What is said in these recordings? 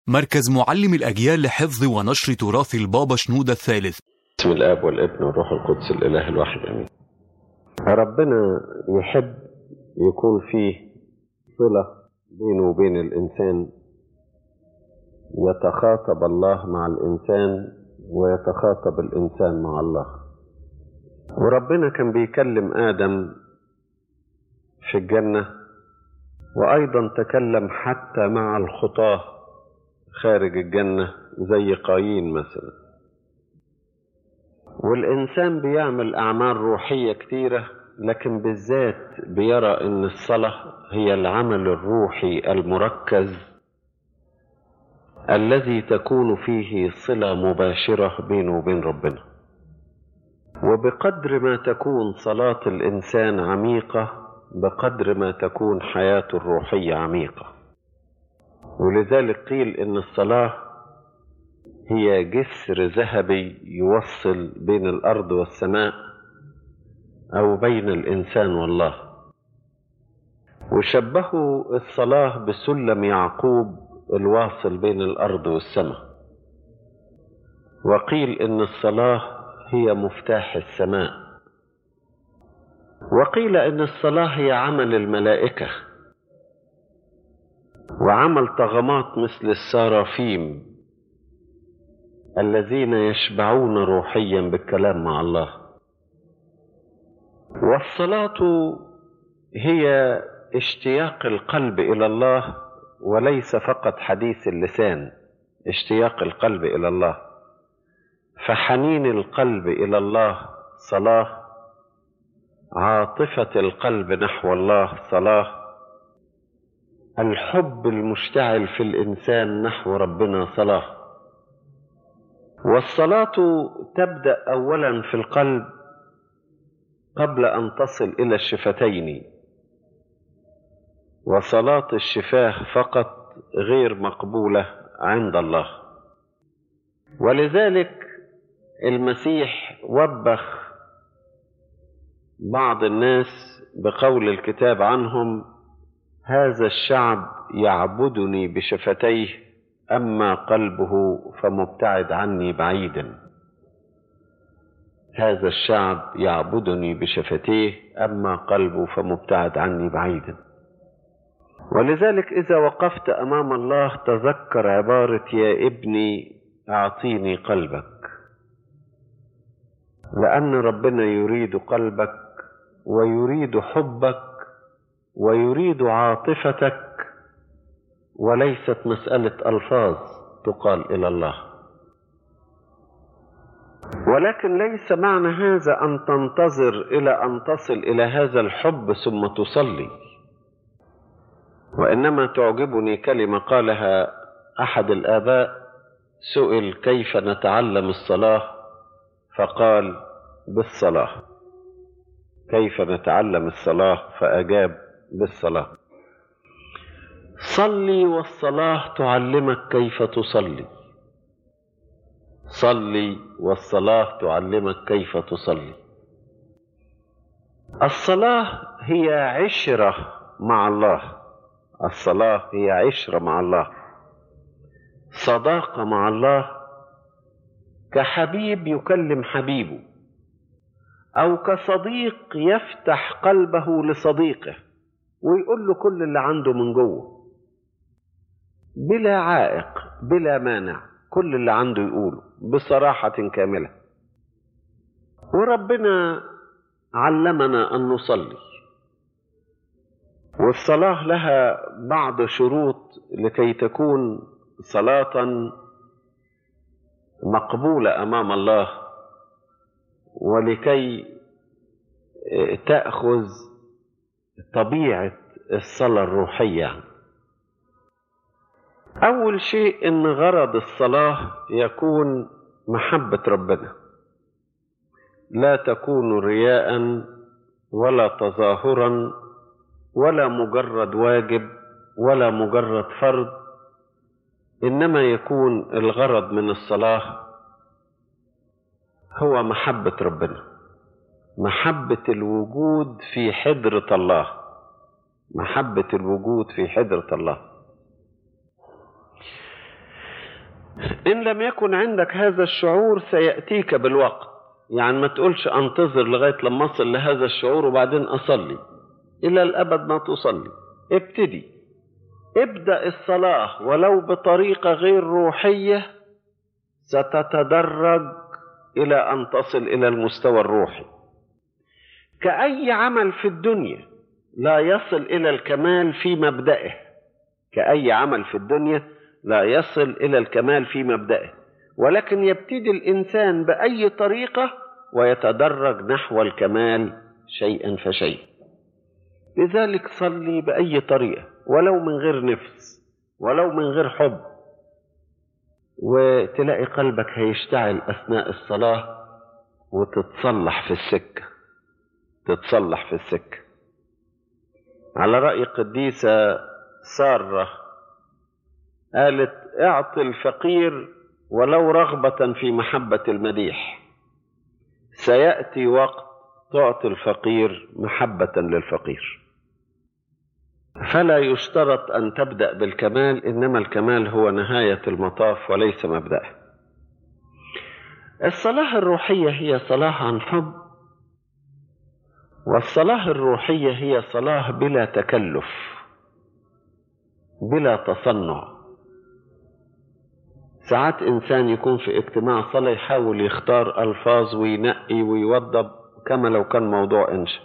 مركز معلم الأجيال لحفظ ونشر تراث البابا شنودة الثالث. بسم الآب والابن والروح القدس الإله الواحد آمين. ربنا يحب يكون فيه صلة بينه وبين الإنسان، يتخاطب الله مع الإنسان ويتخاطب الإنسان مع الله. وربنا كان بيكلم آدم في الجنة، وأيضا تكلم حتى مع الخطاة خارج الجنة زي قايين مثلا. والإنسان بيعمل أعمال روحية كتيرة، لكن بالذات بيرى أن الصلاة هي العمل الروحي المركز الذي تكون فيه صلة مباشرة بينه وبين ربنا. وبقدر ما تكون صلاة الإنسان عميقة بقدر ما تكون حياته الروحية عميقة. ولذلك قيل إن الصلاة هي جسر ذهبي يوصل بين الأرض والسماء أو بين الإنسان والله. وشبهوا الصلاة بسلم يعقوب الواصل بين الأرض والسماء. وقيل إن الصلاة هي مفتاح السماء. وقيل إن الصلاة هي عمل الملائكة وعمل طغمات مثل السرافيم الذين يشبعون روحيا بالكلام مع الله. والصلاة هي اشتياق القلب إلى الله وليس فقط حديث اللسان، اشتياق القلب إلى الله. فحنين القلب إلى الله صلاة، عاطفة القلب نحو الله صلاة، الحب المشتعل في الإنسان نحو ربنا صلاة. والصلاة تبدأ أولا في القلب قبل أن تصل إلى الشفتين، وصلاة الشفاه فقط غير مقبولة عند الله. ولذلك المسيح وبخ بعض الناس بقول الكتاب عنهم: هذا الشعب يعبدني بشفتيه أما قلبه فمبتعد عني بعيدا. هذا الشعب يعبدني بشفتيه أما قلبه فمبتعد عني بعيدا. ولذلك إذا وقفت أمام الله تذكر عبارة: يا ابني أعطيني قلبك، لأن ربنا يريد قلبك ويريد حبك ويريد عاطفتك، وليست مسألة ألفاظ تقال إلى الله. ولكن ليس معنى هذا أن تنتظر إلى أن تصل إلى هذا الحب ثم تصلي. وإنما تعجبني كلمة قالها أحد الآباء، سئل: كيف نتعلم الصلاة؟ فقال: بالصلاة. كيف نتعلم الصلاة؟ فأجاب: بالصلاة. صلي والصلاة تعلمك كيف تصلي. صلي والصلاة تعلمك كيف تصلي. الصلاة هي عشرة مع الله. الصلاة هي عشرة مع الله، صداقة مع الله، كحبيب يكلم حبيبه، أو كصديق يفتح قلبه لصديقه ويقول له كل اللي عنده من جوه بلا عائق بلا مانع، كل اللي عنده يقوله بصراحة كاملة. وربنا علمنا أن نصلي، والصلاة لها بعض شروط لكي تكون صلاة مقبولة أمام الله، ولكي تأخذ طبيعة الصلاة الروحية. أول شيء إن غرض الصلاة يكون محبة ربنا، لا تكون رياء ولا تظاهرا ولا مجرد واجب ولا مجرد فرض، إنما يكون الغرض من الصلاة هو محبة ربنا، محبة الوجود في حضرة الله، محبة الوجود في حضرة الله. إن لم يكن عندك هذا الشعور سيأتيك بالوقت. يعني ما تقولش أنتظر لغاية لما أصل لهذا الشعور وبعدين أصلي، إلى الأبد ما تصلي. ابدأ الصلاة ولو بطريقة غير روحية، ستتدرج إلى أن تصل إلى المستوى الروحي. كأي عمل في الدنيا لا يصل إلى الكمال في مبدئه، كأي عمل في الدنيا لا يصل إلى الكمال في مبدئه، ولكن يبتدي الإنسان بأي طريقة ويتدرج نحو الكمال شيئا فشيئا. لذلك صلي بأي طريقة، ولو من غير نفس، ولو من غير حب، وتلاقي قلبك هيشتعل أثناء الصلاة وتتصلح في السكة، تتصلح في السكة. على رأي قديسة سارة قالت: اعطي الفقير ولو رغبة في محبة المديح، سيأتي وقت تعطي الفقير محبة للفقير. فلا يشترط أن تبدأ بالكمال، إنما الكمال هو نهاية المطاف وليس مبدأه. الصلاة الروحية هي صلاة عن حب، والصلاة الروحية هي صلاة بلا تكلف، بلا تصنع. ساعات إنسان يكون في اجتماع صلاة يحاول يختار ألفاظ وينقي ويوضب كما لو كان موضوع إنشاء.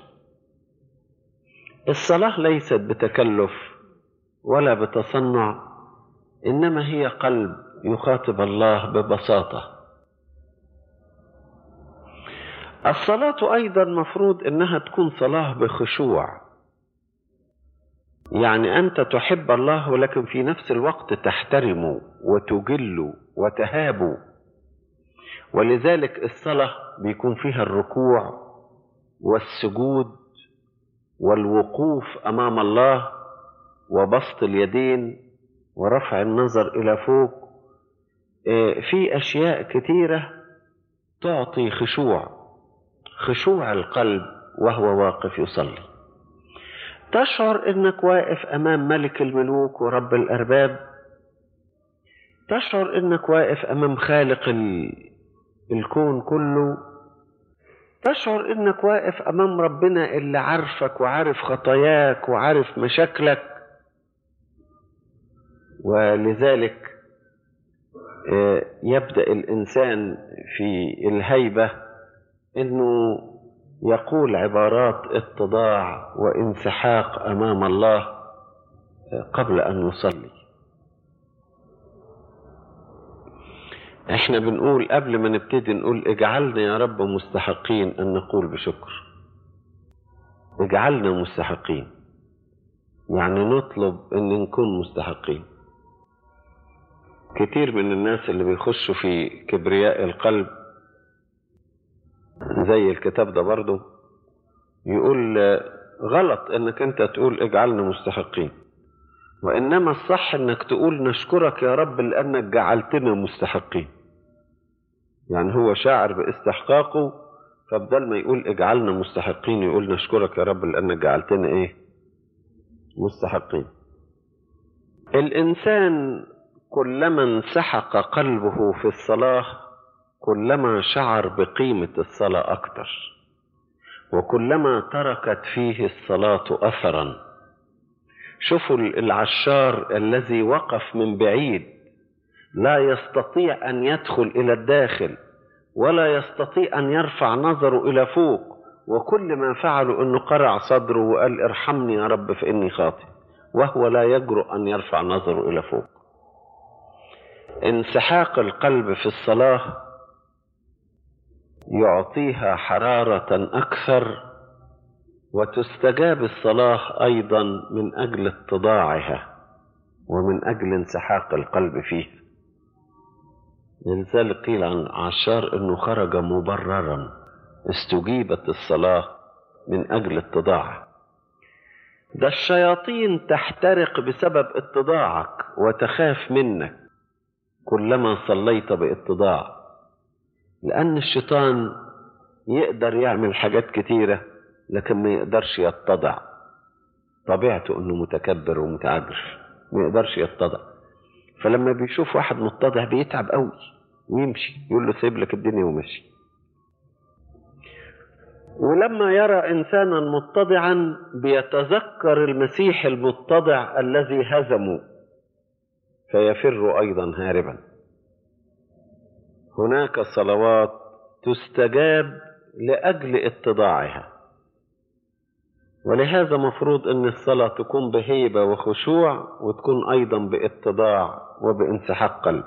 الصلاة ليست بتكلف ولا بتصنع، إنما هي قلب يخاطب الله ببساطة. الصلاة أيضا مفروض إنها تكون صلاة بخشوع، يعني أنت تحب الله ولكن في نفس الوقت تحترمه وتجله وتهابه. ولذلك الصلاة بيكون فيها الركوع والسجود والوقوف أمام الله وبسط اليدين ورفع النظر إلى فوق. في أشياء كثيرة تعطي خشوع القلب وهو واقف يصلي. تشعر إنك واقف أمام ملك الملوك ورب الأرباب، تشعر إنك واقف أمام خالق الكون كله، تشعر إنك واقف أمام ربنا اللي عارفك وعارف خطاياك وعارف مشاكلك. ولذلك يبدأ الإنسان في الهيبة إنه يقول عبارات اتضاع وانسحاق أمام الله قبل أن يصلي. احنا بنقول قبل ما نبتدي نقول: اجعلنا يا رب مستحقين أن نقول بشكر. اجعلنا مستحقين، يعني نطلب أن نكون مستحقين. كتير من الناس اللي بيخشوا في كبرياء القلب زي الكتاب ده برضو يقول غلط انك انت تقول اجعلنا مستحقين، وانما الصح انك تقول نشكرك يا رب لانك جعلتنا مستحقين. يعني هو شاعر باستحقاقه، فبدل ما يقول اجعلنا مستحقين يقول نشكرك يا رب لانك جعلتنا مستحقين. الانسان كلما انسحق قلبه في الصلاة كلما شعر بقيمة الصلاة أكثر، وكلما تركت فيه الصلاة أثرا. شوفوا العشار الذي وقف من بعيد لا يستطيع أن يدخل إلى الداخل ولا يستطيع أن يرفع نظره إلى فوق، وكل ما فعله أنه قرع صدره وقال ارحمني يا رب فإني خاطئ، وهو لا يجرؤ أن يرفع نظره إلى فوق. انسحاق القلب في الصلاة يعطيها حرارة أكثر، وتستجاب الصلاة أيضا من أجل اتضاعها ومن أجل انسحاق القلب فيه. لذلك قيل عن عشار أنه خرج مبررا، استجيبت الصلاة من أجل اتضاعه. ده الشياطين تحترق بسبب اتضاعك وتخاف منك كلما صليت باتضاع، لأن الشيطان يقدر يعمل حاجات كتيرة لكن ما يقدرش يتضع. طبيعته أنه متكبر ومتعجرف، ما يقدرش يتضع. فلما بيشوف واحد متضع بيتعب قوي ويمشي، يقول له سيب لك الدنيا ومشي. ولما يرى إنسانا متضعا بيتذكر المسيح المتضع الذي هزمه فيفر أيضا هاربا. هناك صلوات تستجاب لأجل اتضاعها، ولهذا مفروض أن الصلاة تكون بهيبة وخشوع، وتكون أيضا باتضاع وبانسحاق قلب.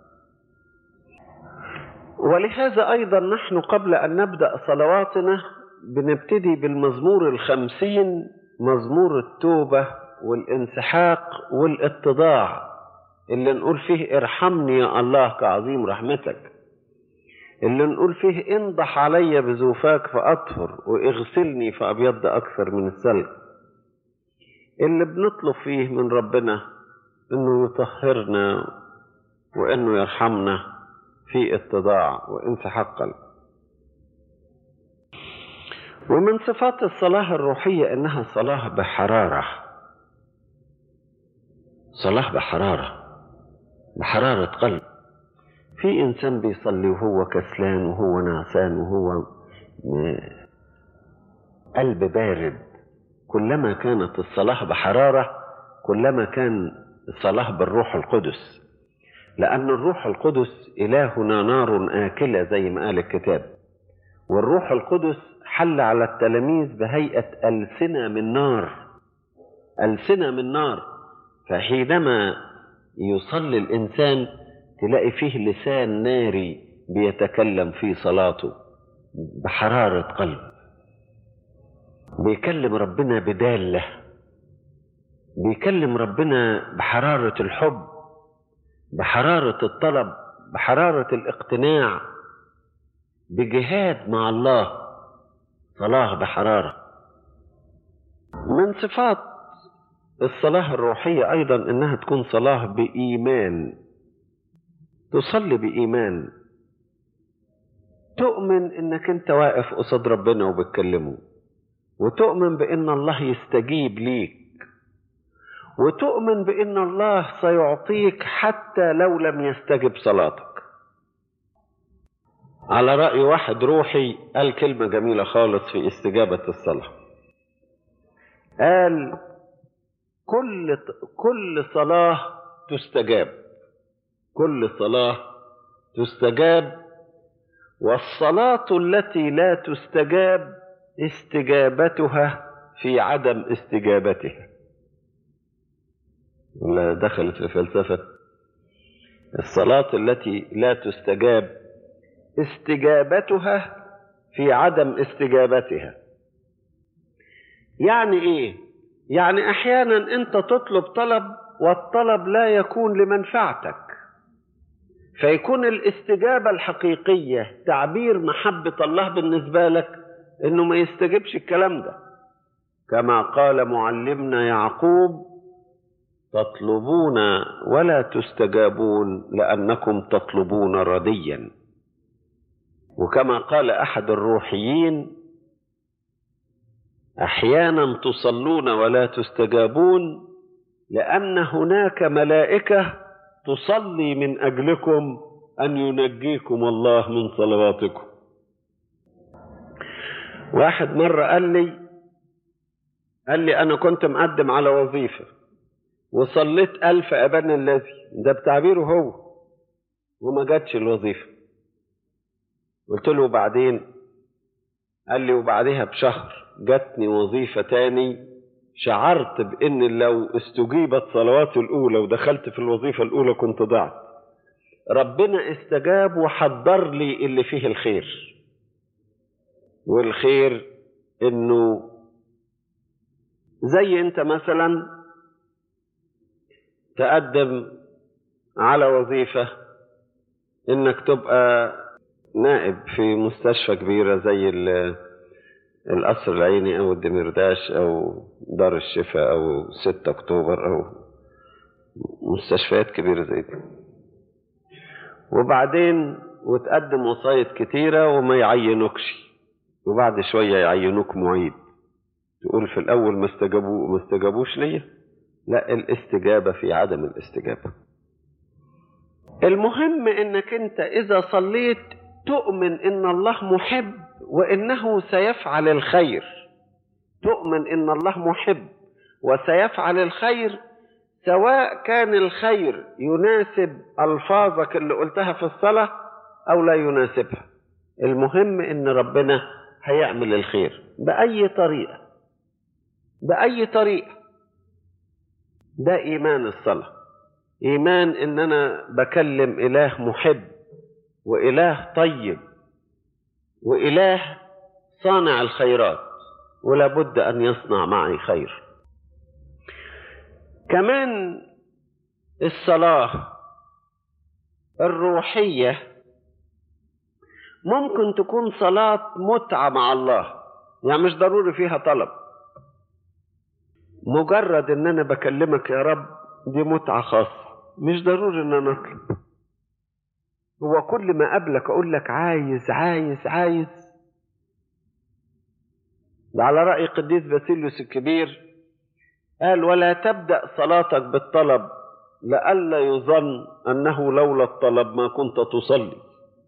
ولهذا أيضا نحن قبل أن نبدأ صلواتنا بنبتدي بالمزمور 50، مزمور التوبة والانسحاق والاتضاع، اللي نقول فيه ارحمني يا الله كعظيم رحمتك، اللي نقول فيه انضح علي بزوفاك فأطهر واغسلني فأبيض أكثر من الثلج، اللي بنطلب فيه من ربنا انه يطهرنا وانه يرحمنا في اتضاع وانسحاق قلب. ومن صفات الصلاة الروحية انها صلاة بحرارة، صلاة بحرارة قلب. في انسان بيصلي وهو كسلان وهو نعسان وهو قلب بارد. كلما كانت الصلاة بحرارة كلما كان الصلاة بالروح القدس، لأن الروح القدس إلهنا نار آكلة زي ما قال الكتاب، والروح القدس حل على التلاميذ بهيئة ألسنة من نار، ألسنة من نار. فحينما يصلي الإنسان تلاقي فيه لسان ناري بيتكلم في صلاته بحرارة قلب، بيكلم ربنا بدالة، بيكلم ربنا بحرارة الحب، بحرارة الطلب، بحرارة الاقتناع، بجهاد مع الله. صلاة بحرارة. من صفات الصلاة الروحية أيضا إنها تكون صلاة بإيمان، تصلي بإيمان، تؤمن إنك أنت واقف قصاد ربنا وبتكلمه، وتؤمن بإن الله يستجيب ليك، وتؤمن بإن الله سيعطيك حتى لو لم يستجب صلاتك. على رأي واحد روحي قال كلمة جميلة خالص في استجابة الصلاة، قال كل صلاة تستجاب، كل صلاة تستجاب، والصلاة التي لا تستجاب استجابتها في عدم استجابتها. ولا دخلت في فلسفة؟ الصلاة التي لا تستجاب استجابتها في عدم استجابتها. يعني ايه؟ يعني احيانا انت تطلب طلب والطلب لا يكون لمنفعتك، فيكون الاستجابة الحقيقية تعبير محبة الله بالنسبة لك انه ما يستجبش الكلام ده، كما قال معلمنا يعقوب: تطلبون ولا تستجابون لأنكم تطلبون رديا. وكما قال أحد الروحيين: أحيانا تصلون ولا تستجابون لأن هناك ملائكة تصلي من أجلكم أن ينجيكم الله من صلواتكم. واحد مرة قال لي أنا كنت مقدم على وظيفة وصليت 1000 أبانا الذي، ده بتعبيره هو، وما جاتش الوظيفة. قلت له وبعدين؟ قال لي وبعدها بشهر جاتني وظيفة تاني، شعرت بأن لو استجيبت صلواتي الأولى ودخلت في الوظيفة الأولى كنت ضعت. ربنا استجاب وحضر لي اللي فيه الخير، والخير إنه زي أنت مثلا تقدم على وظيفة إنك تبقى نائب في مستشفى كبيرة زي القصر العيني أو الدمرداش أو دار الشفاء أو 6 أكتوبر أو مستشفيات كبيرة زي دي، وبعدين وتقدم وصاية كتيرة وما يعينوكش، وبعد شوية يعينوك معيد. تقول في الأول ما استجابوش ليه؟ لا، الاستجابة في عدم الاستجابة. المهم انك انت اذا صليت تؤمن ان الله محب وانه سيفعل الخير. تؤمن ان الله محب وسيفعل الخير، سواء كان الخير يناسب الفاظك اللي قلتها في الصلاة او لا يناسبها. المهم ان ربنا هيعمل الخير بأي طريقة، بأي طريقة. ده إيمان الصلاة، إيمان إن أنا بكلم إله محب وإله طيب وإله صانع الخيرات، ولا بد أن يصنع معي خير. كمان الصلاة الروحية ممكن تكون صلاة متعة مع الله، يعني مش ضروري فيها طلب. مجرد ان انا بكلمك يا رب دي متعة خاصة، مش ضروري ان انا اطلب. هو كل ما قابلك اقول لك عايز عايز عايز. ده على رأي قديس باسيليوس الكبير، قال ولا تبدأ صلاتك بالطلب لئلا يظن انه لولا الطلب ما كنت تصلي.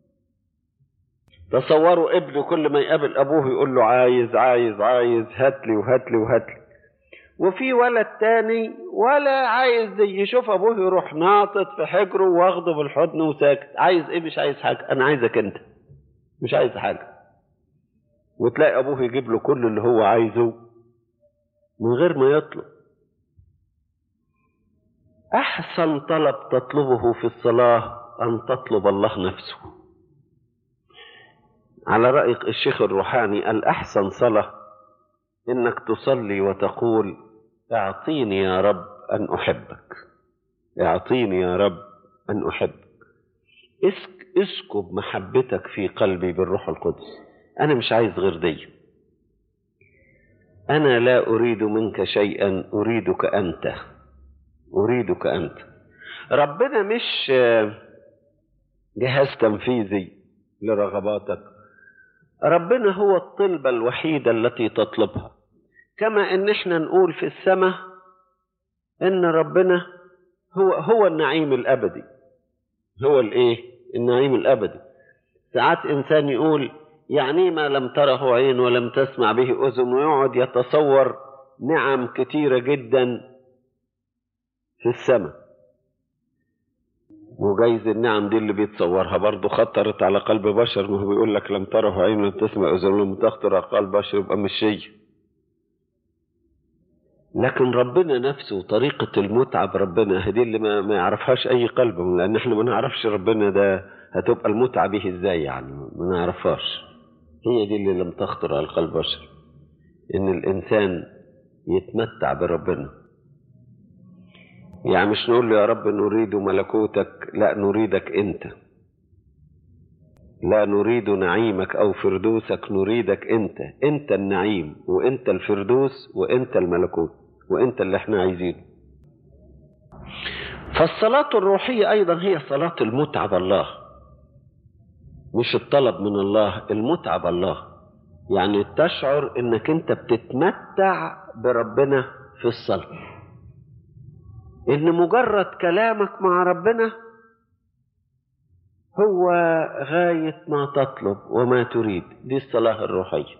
تصوروا ابنه كل ما يقابل ابوه يقول له عايز عايز عايز، هاتلي وهاتلي وهاتلي. وفي ولد تاني ولا عايز يشوف ابوه يروح ناطط في حجره واخده بالحضن وساكت. عايز ايه؟ مش عايز حاجه، انا عايزك انت، مش عايز حاجه. وتلاقي ابوه يجيب له كل اللي هو عايزه من غير ما يطلب. احسن طلب تطلبه في الصلاه ان تطلب الله نفسه. على رأي الشيخ الروحاني الأحسن صلاة إنك تصلي وتقول اعطيني يا رب أن أحبك، اعطيني يا رب أن أحبك. اسكب محبتك في قلبي بالروح القدس. أنا مش عايز غير دي. أنا لا أريد منك شيئا، أريدك أنت، أريدك أنت. ربنا مش جهاز تنفيذي لرغباتك. ربنا هو الطلبة الوحيدة التي تطلبها. كما ان احنا نقول في السماء ان ربنا هو النعيم الابدي. هو الايه؟ النعيم الابدي. ساعات انسان يقول يعني ما لم تره عين ولم تسمع به اذن، ويقعد يتصور نعم كتيرة جدا في السماء. وجايز النعم دي اللي بيتصورها برضو خطرت على قلب بشر. ما هو بيقول لك لم تره عين ولم تسمع اذن ولم تخطر على قلب بشر، يبقى مش شيء. لكن ربنا نفسه طريقة المتعة بربنا هذه اللي ما يعرفهاش أي قلب، لأن احنا ما نعرفش ربنا ده هتبقى المتعة به ازاي، يعني ما نعرفهاش. هي دي اللي لم تخطر على قلب بشر، إن الإنسان يتمتع بربنا. يعني مش نقول له يا رب نريد ملكوتك، لا نريدك أنت. لا نريد نعيمك أو فردوسك، نريدك أنت. أنت النعيم وأنت الفردوس وأنت الملكوت وأنت اللي احنا عايزينه. فالصلاة الروحية أيضا هي صلاة المتعة بالله، مش الطلب من الله، المتعة بالله. يعني تشعر انك انت بتتمتع بربنا في الصلاة، ان مجرد كلامك مع ربنا هو غاية ما تطلب وما تريد. دي الصلاة الروحية.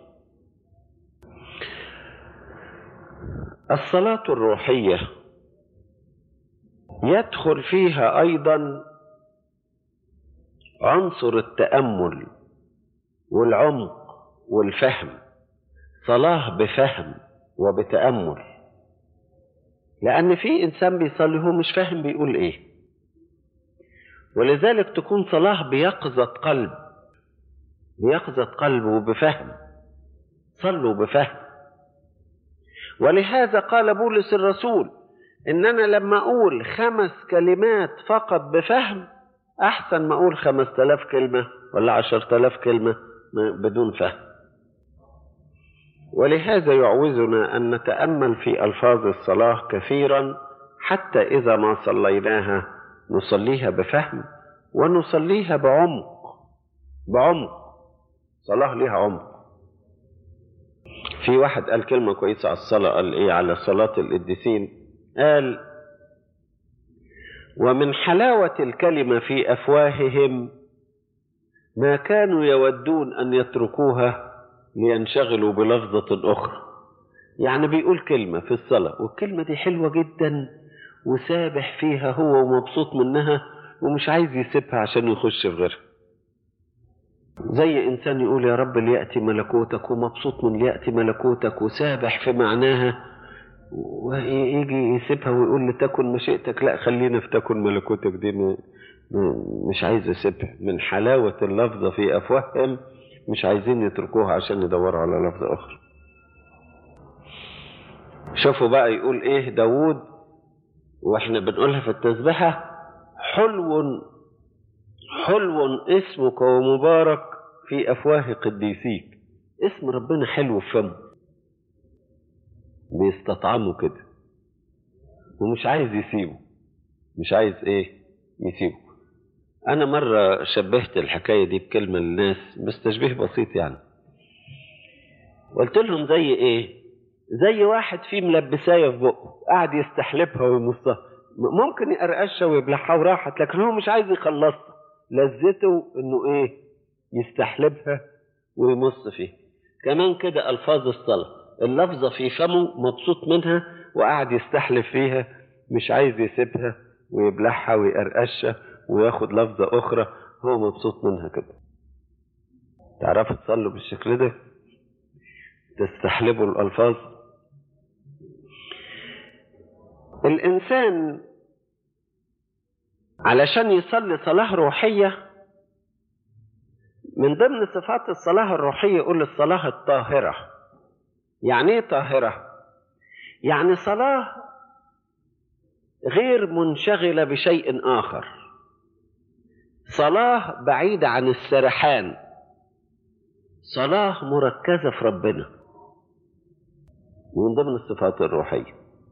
الصلاة الروحية يدخل فيها أيضا عنصر التأمل والعمق والفهم. صلاة بفهم وبتأمل، لأن في إنسان بيصلي هو مش فاهم بيقول إيه، ولذلك تكون صلاة بيقظة قلب، بيقظة قلب وبفهم. صلوا بفهم. ولهذا قال بولس الرسول إن أنا لما أقول 5 كلمات فقط بفهم أحسن ما أقول 5000 كلمة ولا 10,000 كلمة بدون فهم. ولهذا يعوزنا أن نتأمل في ألفاظ الصلاة كثيرا، حتى إذا ما صليناها نصليها بفهم ونصليها بعمق. صلاة لها عمق. في واحد قال كلمة كويسة على الصلاة، قال إيه على صلاة القديسين؟ قال ومن حلاوة الكلمة في أفواههم ما كانوا يودون أن يتركوها لينشغلوا بلفظة أخرى. يعني بيقول كلمة في الصلاة والكلمة دي حلوة جدا وسابح فيها هو ومبسوط منها ومش عايز يسيبها عشان يخش في غيرها. زي إنسان يقول يا رب ليأتي ملكوتك ومبسوط من ليأتي ملكوتك وسابح في معناها، ويجي يسيبها ويقول لتكن مشيئتك، لا خلينا في تكن ملكوتك دي مش عايز يسيبها. من حلاوة اللفظة في أفواههم مش عايزين يتركوها عشان يدوروا على لفظة أخرى. شوفوا بقى يقول إيه داود وإحنا بنقولها في التسبيحة: حلو اسمك ومبارك في أفواه قديسيك. اسم ربنا حلو في فمه، بيستطعمه كده ومش عايز يسيبه، مش عايز يسيبه. أنا مرة شبهت الحكاية دي بكلمة للناس بس تشبيه بسيط يعني. قلت لهم زي واحد فيه ملبساية في بقه قاعد يستحلبها ويمصها، ممكن يقرقشها ويبلعها وراحت، لكن هو مش عايز يخلصها، لذته انه يستحلبها ويمص فيها. كمان كده ألفاظ الصلاة، اللفظة في فمه مبسوط منها وقاعد يستحلب فيها، مش عايز يسيبها ويبلعها ويقرقشها وياخد لفظة أخرى، هو مبسوط منها كده. تعرفوا تصلوا بالشكل ده؟ تستحلبوا الألفاظ. الإنسان علشان يصلي صلاة روحية، من ضمن صفات الصلاة الروحية يقول الصلاة الطاهرة. يعني ايه طاهرة؟ يعني صلاة غير منشغلة بشيء آخر، صلاة بعيدة عن السرحان، صلاة مركزة في ربنا، من ضمن الصفات الروحية.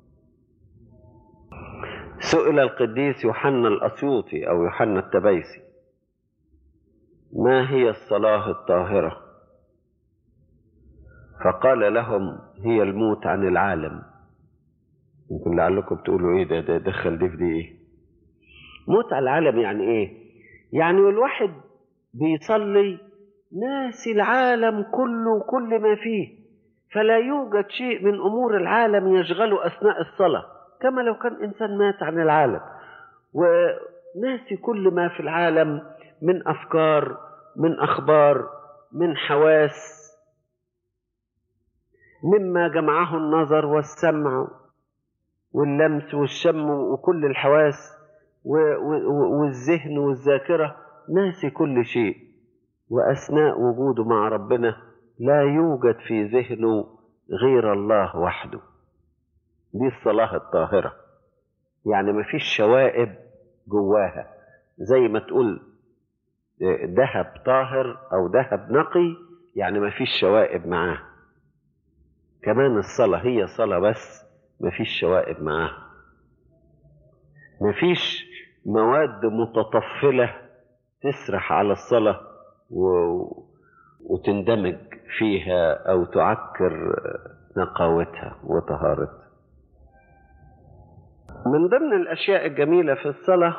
سئل القديس يوحنا الأسيوطي أو يوحنا التبيسي: ما هي الصلاة الطاهرة؟ فقال لهم: هي الموت عن العالم. يمكن لعلكم بتقولوا ده دخل دي في دي موت على العالم يعني يعني الواحد بيصلي ناسي العالم كله وكل ما فيه، فلا يوجد شيء من أمور العالم يشغله أثناء الصلاة، كما لو كان إنسان مات عن العالم وناسي كل ما في العالم من أفكار، من أخبار، من حواس، مما جمعه النظر والسمع واللمس والشم وكل الحواس والذهن والذاكرة، ناسي كل شيء. وأثناء وجوده مع ربنا لا يوجد في ذهنه غير الله وحده. دي الصلاة الطاهرة، يعني ما فيش شوائب جواها، زي ما تقول ذهب طاهر أو ذهب نقي، يعني ما فيش شوائب معاه. كمان الصلاة هي صلاة بس ما فيش شوائب معاه، ما فيش مواد متطفلة تسرح على الصلاة وتندمج فيها أو تعكر نقاوتها وطهارتها. من ضمن الأشياء الجميلة في الصلاة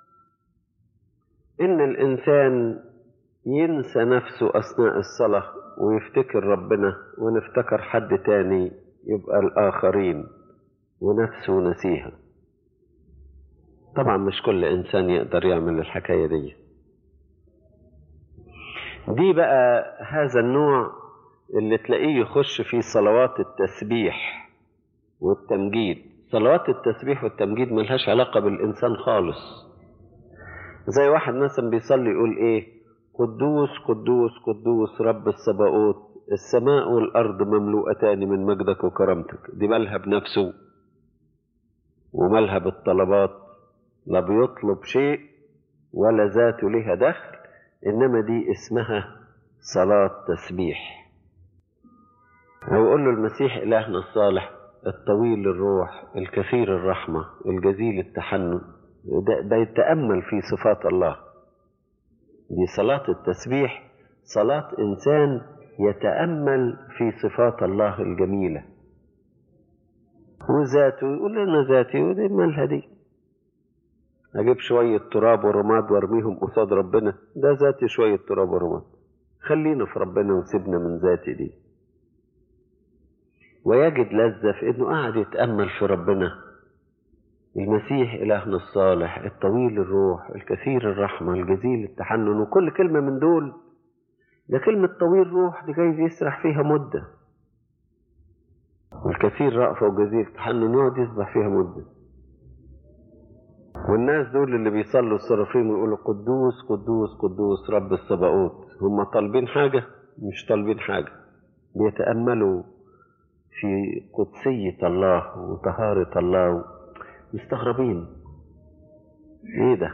إن الإنسان ينسى نفسه أثناء الصلاة ويفتكر ربنا، ونفتكر حد تاني يبقى الآخرين ونفسه نسيها. طبعا مش كل إنسان يقدر يعمل الحكاية دي بقى هذا النوع اللي تلاقيه يخش في صلوات التسبيح والتمجيد. صلوات التسبيح والتمجيد ملهاش علاقة بالإنسان خالص. زي واحد مثلا بيصلي يقول قدوس قدوس قدوس رب الصباؤوت، السماء والأرض مملوءتان من مجدك وكرامتك. دي مالها بنفسه ومالها بالطلبات، لا بيطلب شيء ولا ذاته لها دخل، إنما دي اسمها صلاة تسبيح. ويقول له المسيح إلهنا الصالح الطويل الروح الكثير الرحمة الجزيل التحنن، ده يتأمل في صفات الله. دي صلاة التسبيح، صلاة إنسان يتأمل في صفات الله الجميلة. وذاته يقول لنا ذاتي ودي مالها دي. أجيب شوية تراب ورماد وارميهم قصاد ربنا؟ ده ذاتي شوية تراب ورماد. خلينا في ربنا وسيبنا من ذاتي دي. ويجد لذة في إنه قاعد يتأمل في ربنا. المسيح إلهنا الصالح الطويل الروح الكثير الرحمة الجزيل التحنن، وكل كلمة من دول، ده كلمة طويل روح دي جايز يسرح فيها مدة، والكثير رأفة وجزيل التحنن يقعد يسبح فيها مدة. والناس دول اللي بيصلوا الصرافين ويقولوا قدوس قدوس قدوس رب الصباؤوت، هم طالبين حاجة؟ مش طالبين حاجة، بيتأملوا في قدسية الله وطهارة الله، مستغربين ايه ده؟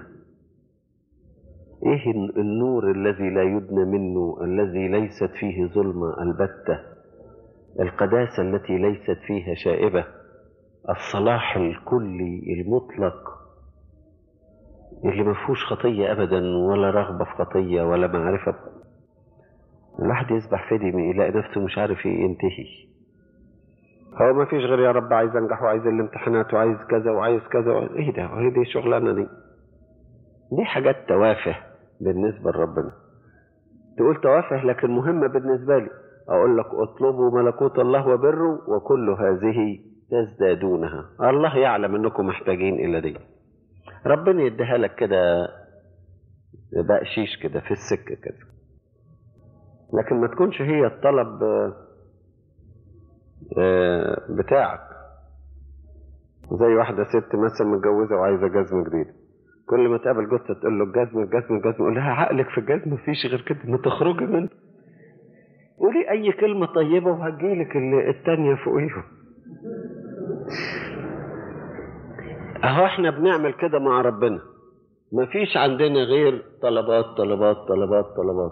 ايه النور الذي لا يدنى منه، الذي ليست فيه ظلمة البتة، القداسة التي ليست فيها شائبة، الصلاح الكلي المطلق اللي ما فيهوش خطية أبدا ولا رغبة في خطية ولا معرفة. الواحد يسبح في دي يلاقي نفسه مش عارف ينتهي. هو ما فيش غير يا رب عايز أنجح وعايز الامتحانات وعايز كذا وعايز كذا ايه ده؟ وهي دي شغلانة دي حاجات توافه بالنسبة لربنا. تقول توافه لكن مهمة بالنسبة لي. أقول لك اطلبوا ملكوت الله وبره وكل هذه تزدادونها. الله يعلم أنكم محتاجين إلى دي، ربنا يديها لك كده بقشيش كده في السكة كده، لكن ما تكونش هي الطلب بتاعك. زي واحدة ست مثلا متجوزة وعايزة جزمة جديدة، كل ما تقابل جوزها تقول له الجزمة الجزمة الجزمة، يقول لها عقلك في الجزمة مفيش غير كده، ما تخرجي منه. قولي أي كلمة طيبة وهتجيلك التانية فوقيهم. أهو احنا بنعمل كده مع ربنا، مفيش عندنا غير طلبات طلبات طلبات طلبات.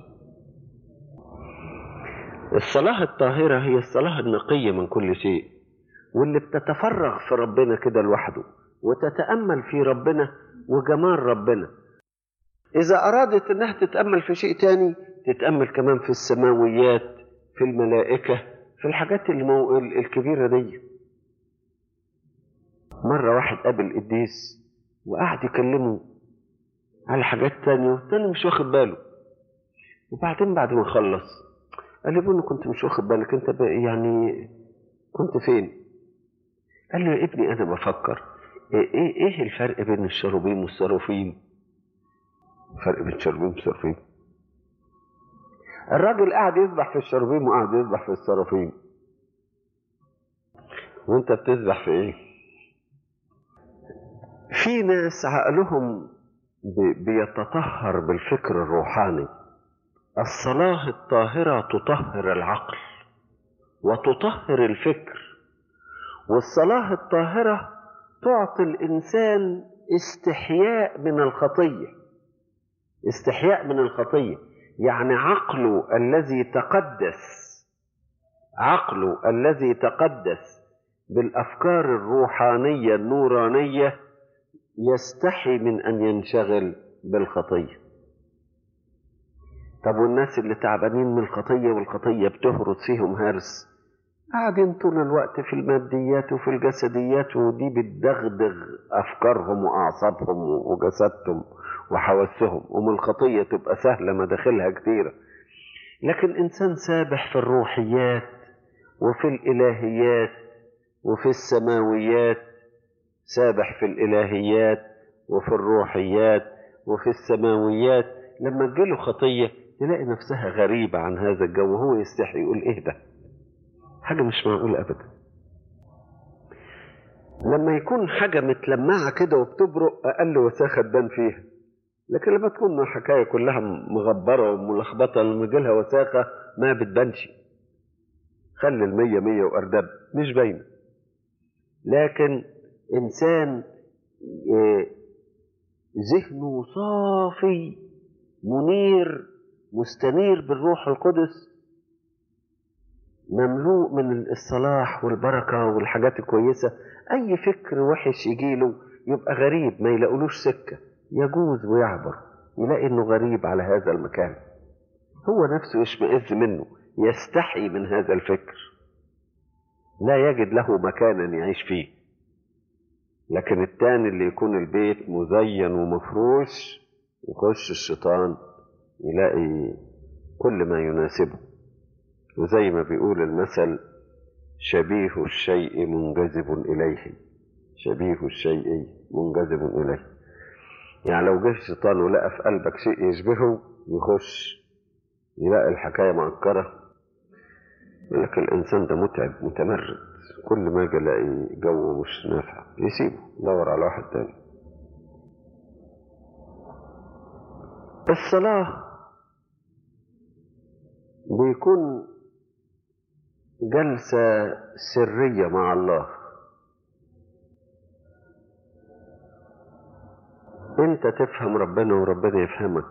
الصلاة الطاهرة هي الصلاة النقية من كل شيء، واللي بتتفرغ في ربنا كده لوحده وتتأمل في ربنا وجمال ربنا. إذا أرادت أنها تتأمل في شيء تاني تتأمل كمان في السماويات، في الملائكة، في الحاجات الكبيرة دي. مرة واحد قابل قديس وقعد يكلمه على حاجات تانية والتاني مش واخد باله، وبعدين بعد ما خلص قال لي ابني كنت مش واخد بالك، انت يعني كنت فين؟ قال لي يا ابني انا بفكر ايه الفرق بين الشروبيم والصرافيم؟ فرق بين الشروبيم والصرافيم؟ الراجل قاعد يسبح في الشروبيم وقاعد يسبح في الصرافيم، وانت بتسبح في ايه؟ في ناس عقلهم بيتطهر بالفكر الروحاني. الصلاة الطاهرة تطهر العقل وتطهر الفكر، والصلاة الطاهرة تعطي الإنسان استحياء من الخطية. استحياء من الخطية يعني عقله الذي تقدس بالأفكار الروحانية النورانية يستحي من أن ينشغل بالخطية. طب والناس اللي تعبانين من الخطية والخطية بتهرس فيهم هرس، قاعدين طول الوقت في الماديات وفي الجسديات، ودي بتدغدغ أفكارهم وأعصابهم وجسدهم وحواسهم، ومن الخطية تبقى سهلة مداخلها كتيرة. لكن إنسان سابح في الروحيات وفي الإلهيات وفي السماويات، سابح في الإلهيات وفي الروحيات وفي السماويات، لما تجيله خطية تلاقي نفسها غريبة عن هذا الجو، وهو يستحي يقول ايه ده؟ حاجة مش معقولة أبدا. لما يكون حاجة متلمعة كده وبتبرق أقل وساخة تبان فيها، لكن لما تكون الحكاية كلها مغبرة وملخبطة لما يجيلها وساخة ما بتبانش. خلي 100 وأردب مش باينة. لكن إنسان ذهنه صافي منير مستنير بالروح القدس، مملوء من الصلاح والبركة والحاجات الكويسة، أي فكر وحش يجيله يبقى غريب، ما يلاقولوش سكة، يجوز ويعبر، يلاقي إنه غريب على هذا المكان، هو نفسه يشمئز منه، يستحي من هذا الفكر، لا يجد له مكانا يعيش فيه. لكن التاني اللي يكون البيت مزين ومفروش يخش الشيطان يلاقي كل ما يناسبه، وزي ما بيقول المثل شبيه الشيء منجذب إليه، شبيه الشيء منجذب إليه. يعني لو جه الشيطان ولقى في قلبك شيء يشبهه يخش يلاقي الحكاية معكرة. لكن الإنسان ده متعب متمرد، كل ما يجي يلاقي جو مش نافع يسيبه يدور على واحد تاني. الصلاة بيكون جلسة سرية مع الله، انت تفهم ربنا وربنا يفهمك،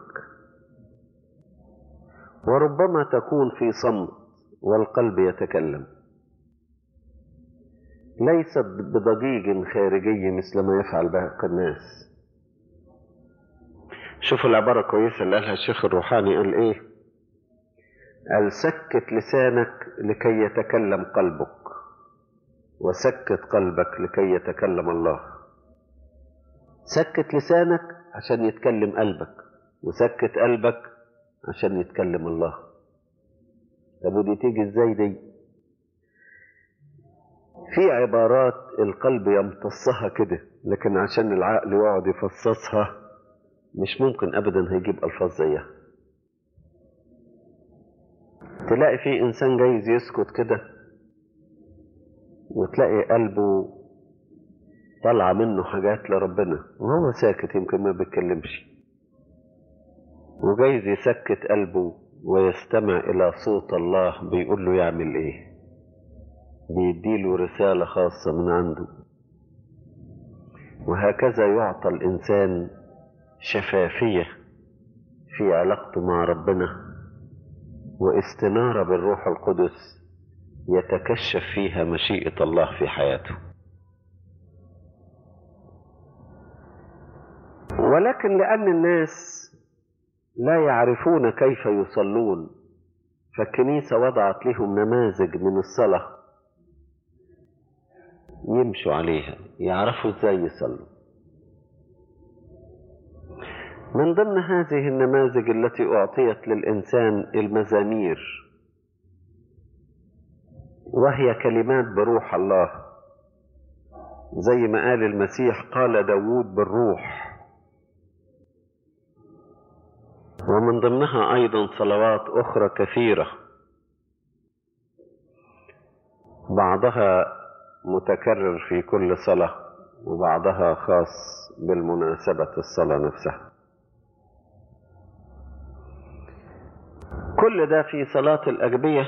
وربما تكون في صمت والقلب يتكلم، ليست بضجيج خارجي مثل ما يفعل باقي الناس. شوفوا العبارة كويسة اللي قالها الشيخ الروحاني، قال ايه؟ قال سكت لسانك لكي يتكلم قلبك، وسكت قلبك لكي يتكلم الله. سكت لسانك عشان يتكلم قلبك، وسكت قلبك عشان يتكلم الله. طب ودي تيجي ازاي دي؟ في عبارات القلب يمتصها كده، لكن عشان العقل يقعد يفصصها مش ممكن ابدا هيجيب الفاظ زيها. تلاقي في انسان جايز يسكت كده وتلاقي قلبه طلع منه حاجات لربنا وهو ساكت يمكن ما بيتكلمش، وجايز يسكت قلبه ويستمع الى صوت الله بيقول له يعمل ايه، بيديله رسالة خاصة من عنده. وهكذا يعطى الإنسان شفافية في علاقته مع ربنا، واستنارة بالروح القدس يتكشف فيها مشيئة الله في حياته. ولكن لأن الناس لا يعرفون كيف يصلون، فالكنيسة وضعت لهم نماذج من الصلاة يمشوا عليها يعرفوا ازاي يصلوا. من ضمن هذه النماذج التي أعطيت للإنسان المزامير، وهي كلمات بروح الله، زي ما قال المسيح قال داود بالروح. ومن ضمنها أيضا صلوات أخرى كثيرة، بعضها متكرر في كل صلاة وبعضها خاص بالمناسبة الصلاة نفسها. كل ده في صلاة الأجبية.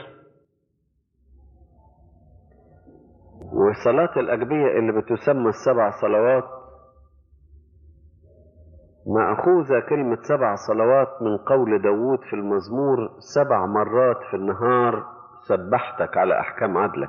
وصلاة الأجبية اللي بتسمى السبع صلوات مأخوذة كلمة سبع صلوات من قول داود في المزمور 7 مرات في النهار سبحتك على أحكام عدلك.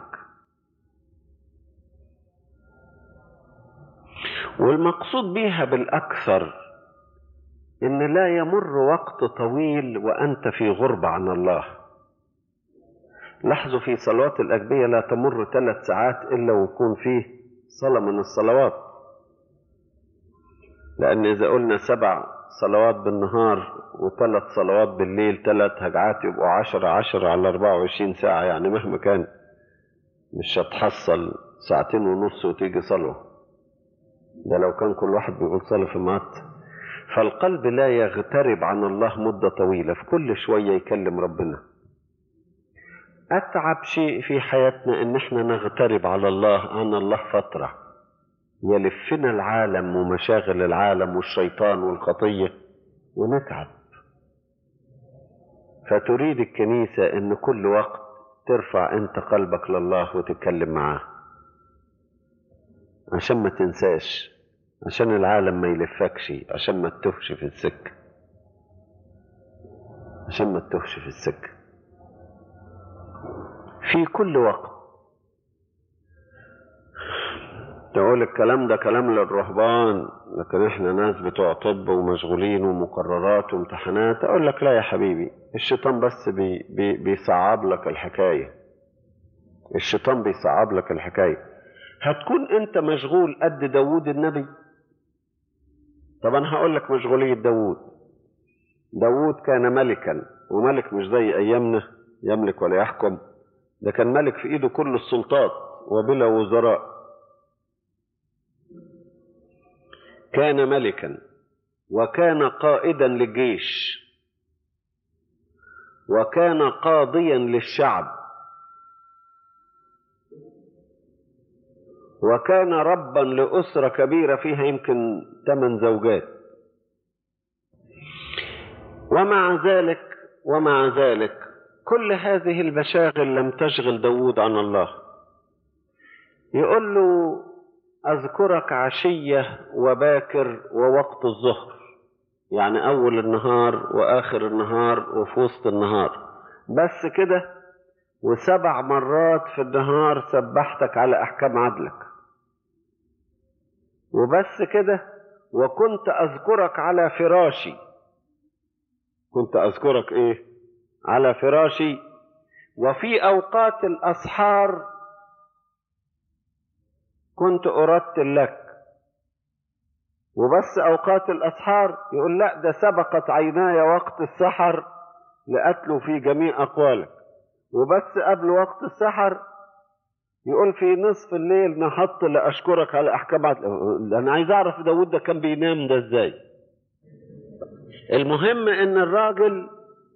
والمقصود بيها بالأكثر إن لا يمر وقت طويل وأنت في غربة عن الله. لاحظوا في صلوات الأجبية لا تمر 3 ساعات إلا ويكون فيه صلاة من الصلوات، لأن إذا قلنا 7 صلوات بالنهار و3 صلوات بالليل 3 هجعات يبقوا 10 على 24 ساعة، يعني مهما كان مش هتحصل 2.5 ساعات وتيجي صلوة. ده لو كان كل واحد بيقول صلاة في مات. فالقلب لا يغترب عن الله مدة طويلة، في كل شوية يكلم ربنا. أتعب شيء في حياتنا إن احنا نغترب على الله عن الله فترة، يلفنا العالم ومشاغل العالم والشيطان والخطية ونتعب. فتريد الكنيسة إن كل وقت ترفع أنت قلبك لله وتتكلم معاه، عشان ما تنساش، عشان العالم ما يلفكش، عشان ما تتوهش في السكة، عشان ما تتوهش في السكة في كل وقت. تقول الكلام ده كلام للرهبان، لكن احنا ناس بتوع طب ومشغولين ومقررات وامتحانات. اقول لك لا يا حبيبي، الشيطان بس بيصعب لك الحكاية. الشيطان بيصعب لك الحكاية. هتكون انت مشغول قد داود النبي؟ طبعا هقول لك مشغولية داود. داود كان ملكا، وملك مش زي ايامنا يملك ولا يحكم، ده كان ملك في ايده كل السلطات وبلا وزراء. كان ملكا وكان قائدا للجيش وكان قاضيا للشعب وكان ربا لأسرة كبيرة فيها يمكن 8 زوجات. ومع ذلك كل هذه المشاغل لم تشغل داود عن الله. يقول له أذكرك عشية وباكر ووقت الظهر، يعني أول النهار وآخر النهار وفي وسط النهار، بس كده. و7 مرات في النهار سبحتك على أحكام عدلك، وبس كده. وكنت أذكرك على فراشي. كنت أذكرك إيه؟ على فراشي. وفي أوقات الأسحار كنت أرتل لك. وبس أوقات الأسحار؟ يقول لا، ده سبقت عيناي وقت السحر لأتلو في جميع أقوالك. وبس قبل وقت السحر يقول في نصف الليل نهضت لأشكرك على أحكام عدلك. أنا عايز أعرف داود ده كان بينام ده إزاي. المهم إن الراجل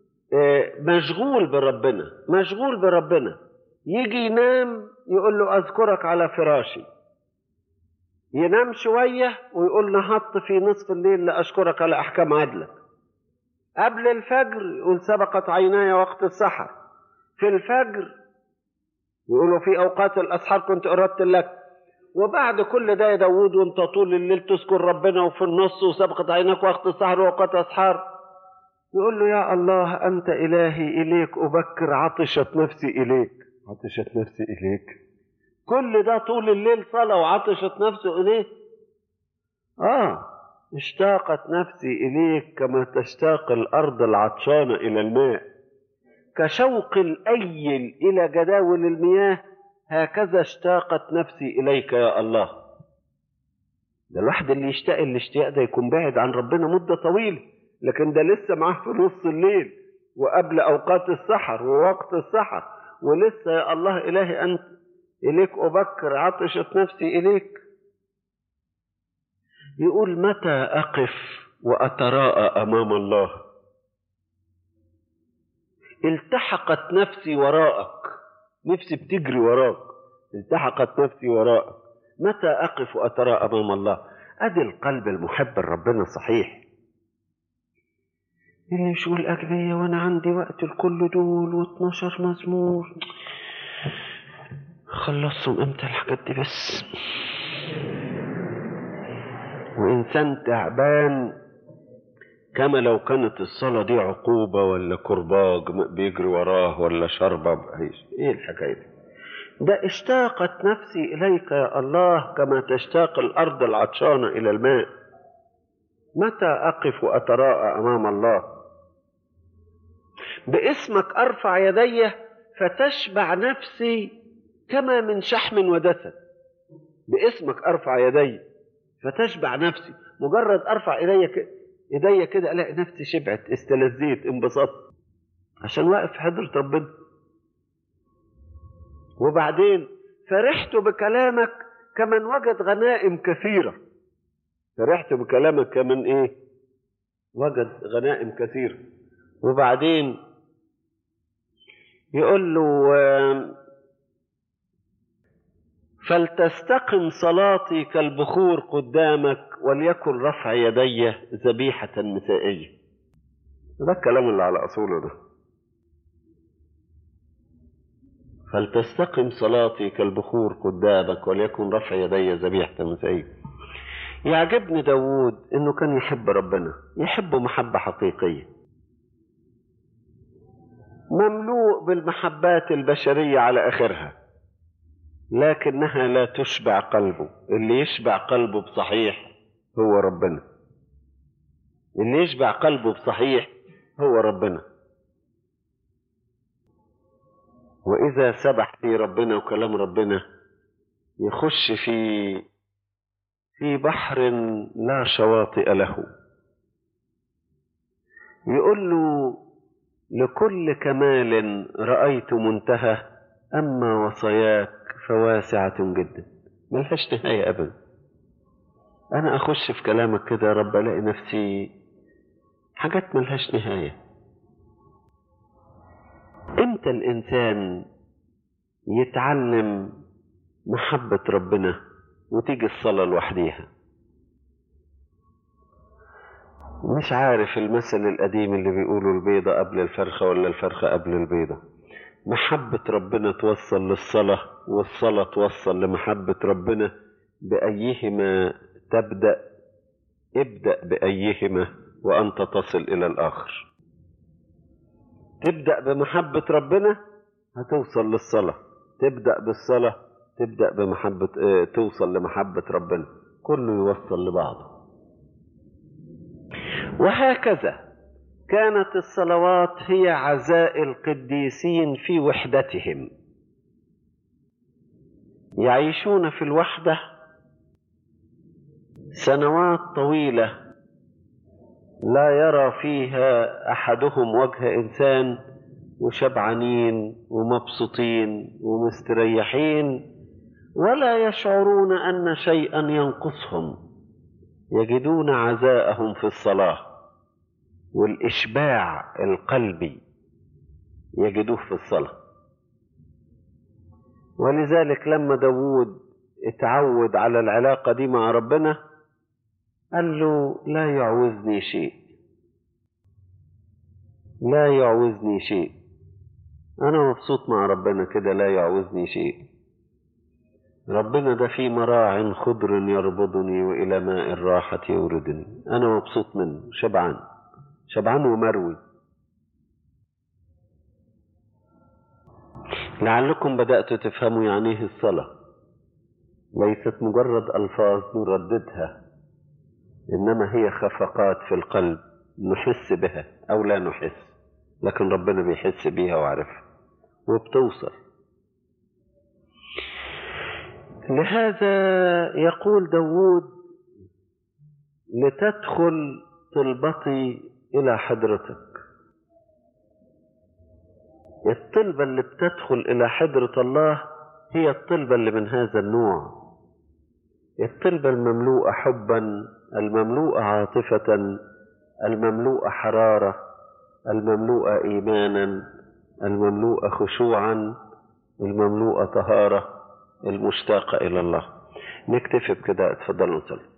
مشغول بربنا. يجي ينام يقول له أذكرك على فراشي، ينام شوية ويقول نهضت في نصف الليل لأشكرك على أحكام عدلك. قبل الفجر يقول سبقت عيناي وقت السحر. في الفجر يقولوا في أوقات الأسحار كنت أردت لك. وبعد كل ده يا داود وانت طول الليل تذكر ربنا، وفي النص وسبقت عيناك وقت السحر ووقت الأسحار، يقول له يا الله أنت إلهي إليك أبكر، عطشت نفسي إليك. عطشت نفسي إليك؟ كل ده طول الليل صلاة وعطشت نفسه إليك؟ اشتاقت نفسي إليك كما تشتاق الأرض العطشانة إلى الماء، كشوق الأيل إلى جداول المياه، هكذا اشتاقت نفسي إليك يا الله. ده الواحد اللي يشتاق الاشتياق ده يكون بعد عن ربنا مدة طويلة، لكن ده لسه معاه في نص الليل وقبل أوقات السحر ووقت السحر، ولسه يا الله إلهي أنت إليك أبكر، عطشت نفسي إليك. يقول متى أقف وأتراءى أمام الله؟ التحقت نفسي وراءك، نفسي بتجري وراك، التحقت نفسي وراءك. متى أقف وأتراءى أمام الله؟ أدي القلب المحب لربنا صحيح، اللي مش يقول أجنية وأنا عندي وقت الكل دول و12 مزمور، خلصهم امتى الحاجات دي بس. وإنسان تعبان كما لو كانت الصلاة دي عقوبة ولا كرباج بيجري وراه ولا شربة. ايه الحكاية دي؟ ده اشتاقت نفسي إليك يا الله كما تشتاق الأرض العطشانة إلى الماء. متى أقف وأتراءى أمام الله؟ باسمك أرفع يدي فتشبع نفسي كما من شحم ودسم. باسمك أرفع يدي فتشبع نفسي، مجرد أرفع إيدي كده ألاقي نفسي شبعت، استلذيت، انبسطت، عشان واقف في حضرة ربنا. وبعدين فرحت بكلامك كمن وجد غنائم كثيرة. فرحت بكلامك كمن إيه؟ وجد غنائم كثيرة. وبعدين يقول له فلتستقم صلاتي كالبخور قدامك وليكن رفع يدي ذبيحة مسائية. ده الكلام اللي على أصوله ده. فلتستقم صلاتي كالبخور قدامك وليكن رفع يدي ذبيحة مسائية. يعجبني داود إنه كان يحب ربنا، يحبه محبة حقيقية، مملوء بالمحبات البشرية على آخرها، لكنها لا تشبع قلبه. اللي يشبع قلبه بصحيح هو ربنا. اللي يشبع قلبه بصحيح هو ربنا. وإذا سبح في ربنا وكلام ربنا يخش في بحر لا شواطئ له، يقول له لكل كمال رأيت منتهى، أما وصاياك فواسعة جدا، ملهاش نهاية أبدا. أنا أخش في كلامك كده يا رب ألاقي نفسي حاجات ملهاش نهاية. إمتى الإنسان يتعلم محبة ربنا وتيجي الصلاة لوحديها؟ مش عارف المثل القديم اللي بيقولوا البيضة قبل الفرخة ولا الفرخة قبل البيضة. محبة ربنا توصل للصلاة، والصلاة توصل لمحبة ربنا. بأيهما تبدأ ابدأ بأيهما وأنت تصل إلى الآخر. تبدأ بمحبة ربنا هتوصل للصلاة، تبدأ بالصلاة تبدأ بمحبة توصل لمحبة ربنا، كله يوصل لبعضه. وهكذا كانت الصلوات هي عزاء القديسين في وحدتهم، يعيشون في الوحدة سنوات طويلة لا يرى فيها أحدهم وجه إنسان، وشبعانين ومبسوطين ومستريحين، ولا يشعرون أن شيئا ينقصهم. يجدون عزاءهم في الصلاة، والإشباع القلبي يجدوه في الصلاة. ولذلك لما داود اتعود على العلاقة دي مع ربنا قال له لا يعوزني شيء، لا يعوزني شيء. أنا مبسوط مع ربنا كده، لا يعوزني شيء. ربنا ده في مراع خضر يربضني وإلى ماء الراحة يوردني. أنا مبسوط منه، شبعان ومروي. لعلكم بدأتوا تفهموا يعني ايه الصلاة. ليست مجرد ألفاظ نرددها، إنما هي خفقات في القلب نحس بها أو لا نحس، لكن ربنا بيحس بيها وعرفها وبتوصل. لهذا يقول داود لتدخل طلبتي إلى حضرتك. الطلبة اللي بتدخل إلى حضرة الله هي الطلبة اللي من هذا النوع، الطلبة المملوءة حبا، المملوءة عاطفة، المملوءة حرارة، المملوءة إيمانا، المملوءة خشوعا، المملوءة طهارة، المشتاقة إلى الله. نكتفي بكده، اتفضلوا نصلي.